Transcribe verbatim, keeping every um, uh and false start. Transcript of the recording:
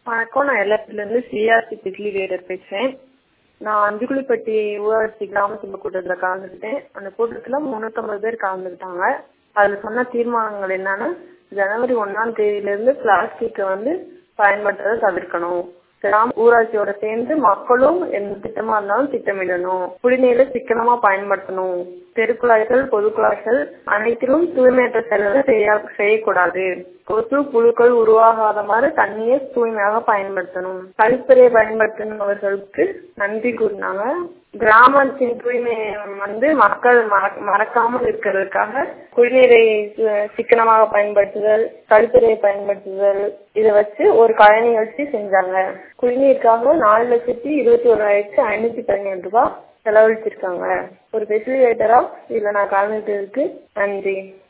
வணக்கம். நான் எல்லாத்துலேருந்து CRC திட்லி leader பேசுகிறேன். நான் அஞ்சுக்குழிப்பட்டி ஊராட்சி கிராம சபை கூட்டத்தில் கலந்துக்கிட்டேன். அந்த கூட்டத்தில் முந்நூற்றம்பது பேர் கலந்துக்கிட்டாங்க. அதில் சொன்ன தீர்மானங்கள் என்னன்னா, ஜனவரி ஒன்றாம் தேதியிலேருந்து பிளாஸ்டிக்கை வந்து பயன்படுத்துறதை தவிர்க்கணும். கிராம ஊராட்சியோட சேர்ந்து மக்களும் எந்த திட்டமா இருந்தாலும் திட்டமிடணும். குடிநீரை சிக்கனமா பயன்படுத்தணும். தெருக்குழாய்கள், பொது குழாய்கள் அனைத்திலும் தூய்மையற்ற செலவை செய்யக்கூடாது. கொசு புழுக்கள் உருவாகாத மாதிரி தண்ணியை தூய்மையாக பயன்படுத்தணும். கழிப்பறையை பயன்படுத்தினவர்களுக்கு நன்றி கூறினாங்க. கிராமத்தின் தூய்மையை வந்து மக்கள் மறக்காமல் இருக்கிறதுக்காக குடிநீரை சிக்கனமாக பயன்படுத்துதல், கழிப்பறையை பயன்படுத்துதல், இதை வச்சு ஒரு கலை நிகழ்ச்சி செஞ்சாங்க. குடிநீருக்காக நாலு லட்சத்தி இருபத்தி ஓராயிரத்தி ஐநூத்தி பதினேழு ரூபாய் செலவழிச்சிருக்காங்க. ஒரு ஃபெசிலிட்டேட்டரா இதுல நான் கலந்துட்டதுக்கு நன்றி.